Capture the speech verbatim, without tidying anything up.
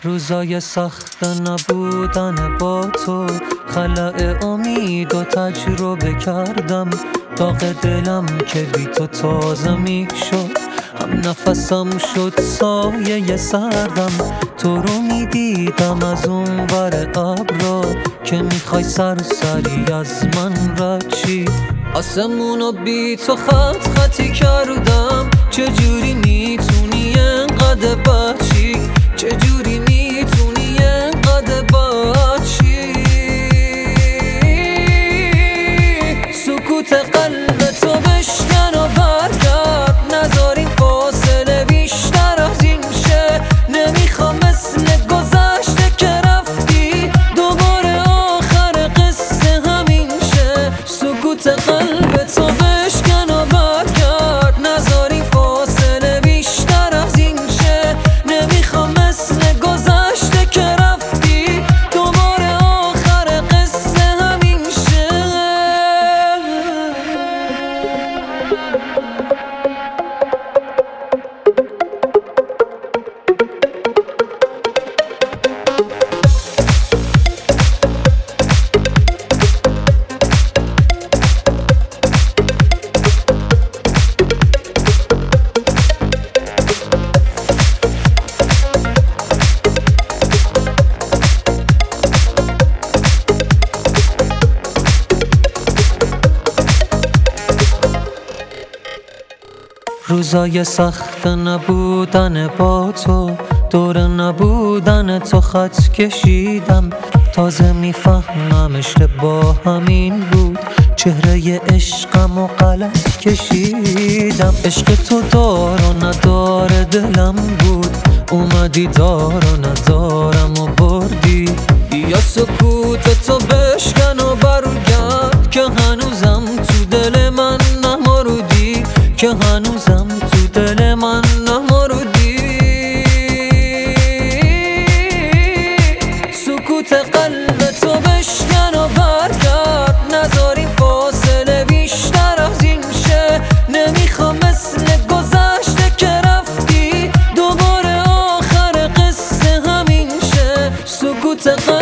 روزای سخت نبودن با تو، خلأ امید و تجربه کردم. داغ دلم که بی تو تازه می شد، هم نفسم شد سایه سردم. تو رو می دیدم از اون ور ابرا، که میخوای سرسری از من رد چی. آسمونو بی تو خط خطی کردم. چجوری میتونی انقدر بچی؟ چجوری میتونی انقدر بچی؟ سکوت قلب تو بشکن و برگرد، نذار این فاصله بیشتر از این شه. نمیخوام مثل گذشته که رفتی دوباره آخر قصه همین شه. سکوت قلب تو بشکن و برگرد، نذار این فاصله بیشتر از این شه. نمیخوام مثل گذشته که رفتی دوباره آخر قصه همین شه. روزای سخت نبودن با تو، دور نبودن تو خط کشیدم. تازه میفهمم اشتباه همین بود، چهره عشقم و غلط کشیدم. عشق تو دار و ندار دلم بود، اومدی دار و ندارم و بردی. یا سکوت تو بشکن و برگرد، که هنوزم تو دل من نمردی، که هنوزم تو دل من نمردی. سکوت قلب تو بشکن و برگرد، نذار این فاصله بیشتر از این شه. نمیخوام مثل گذشته که رفتی دوباره آخر قصه همین شه. سکوت قلب